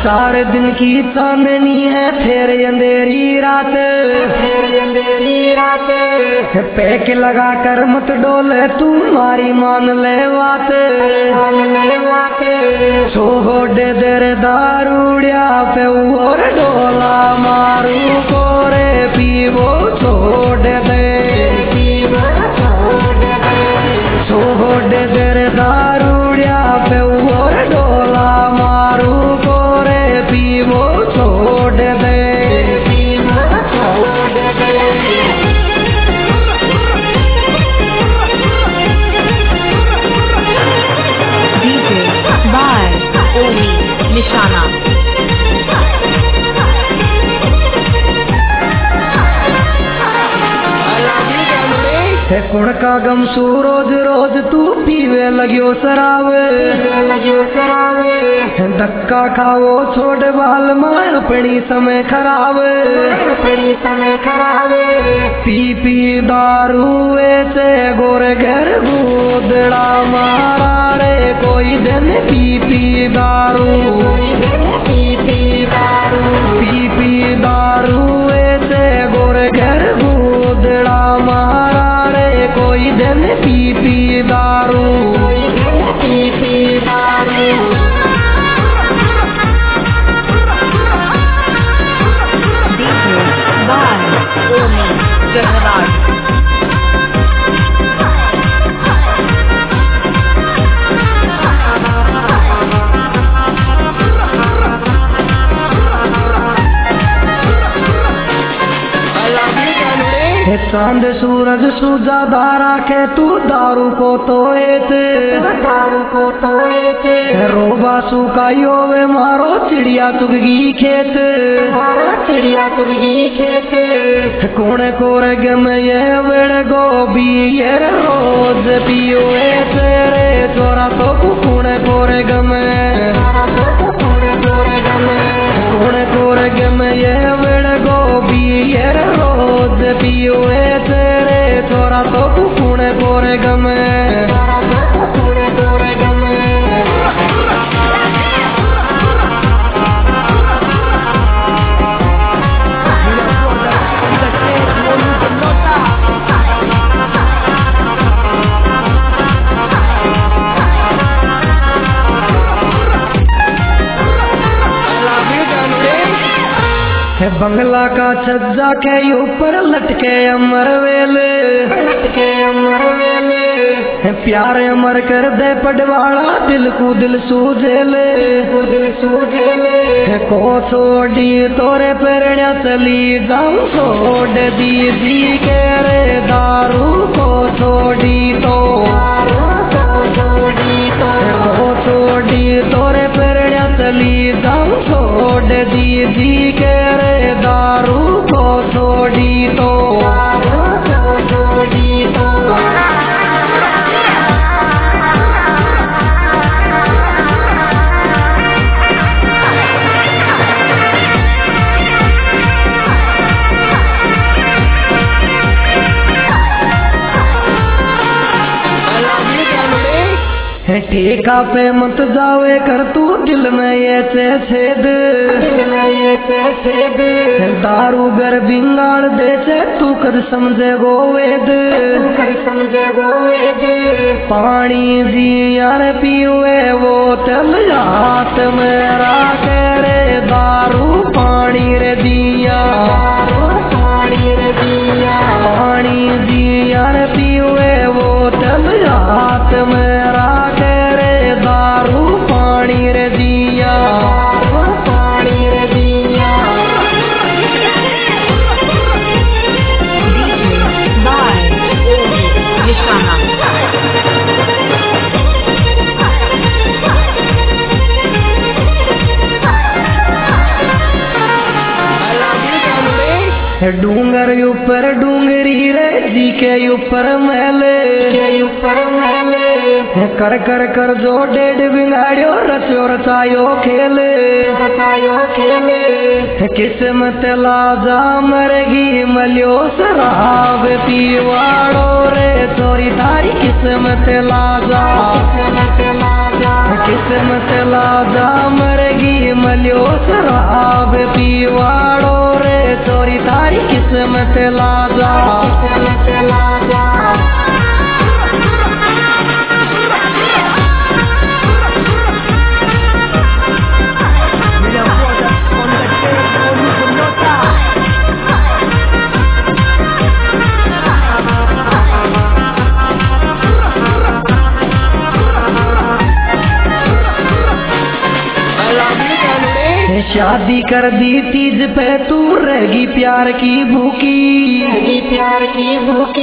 4 दिन की चांदनी है फिर अंधेरी रात, पैक लगा कर मत डोले तू मारी मान ले बात, छोड़ दे दारूड़िया पे और डोला मारू कोरे पीवो छोड़ दे, छोड़ दे दारूड़िया पे और डोला मारू कोरे पीवो छोड़ दे, निशाना कुण का गम सू रोज रोज तू पीवे लगियो शराब, धक्का खाओ छोड़ बाल मां अपनी समय खराब, पी पी दारू ऐसे गोर घर गोदड़ा मारा रे कोई दिन पी पी दारू, पी पी दारू ऐसे गोर घर गोदड़ा मारा रे कोई दिन पी पी दारू, चांद सूरज सूजा धारा के तू दारू को तो रोबा सुकायो वे मारो चिड़िया तुगी खेत, कोने कोरे गम ये वेड़ गोभी ये रोज पियो तेरे चोरा तो कोने कोरे गम, कोने कोरे गम ये वेड़ गोभी ये रोज पियो तेरे चोरा तो कोने कोरे गम, बंगला का छज्जा के ऊपर लटके अमर वेले, प्यार अमर कर दे पडवाड़ा दिल को दिल सूझेले, को छोड़ी तोरे पेरण्या चली जाऊं छोड़ दी जी के रे दारू को छोड़ी तो, को छोड़ी तोरे पेरण्या चली जाऊं छोड़ दी जी के रे दारू को छोड़ी तो, ठेका पे मत जावे कर तू दिल में ये छेद, दारू गर बिंगाड़ दे से तू कर समझे गो वेद, पानी जी यार पीवे वो चल हाथ मेरा तेरे दारू पानी रे दिया, पानी जी यार पीवे वो चल हाथ मेरा तेरे दारू पानी रे दिया, डूंगर ऊपर डूंगरी रे जी के ऊपर महले, कर कर कर जो डेढ़ बिगाड़ियो रचो रचायो खेले, किस्मत लाजा मरगी मलियो शराब पीवाड़ो रे चोरी तारी किस्मत लाजा, किस्मत लाजा मरगी मलियो शराब पीवाड़ो रे चोरी तारी किस्मत लाजा शादी कर दी तीज पे तू रहेगी प्यार की भूखी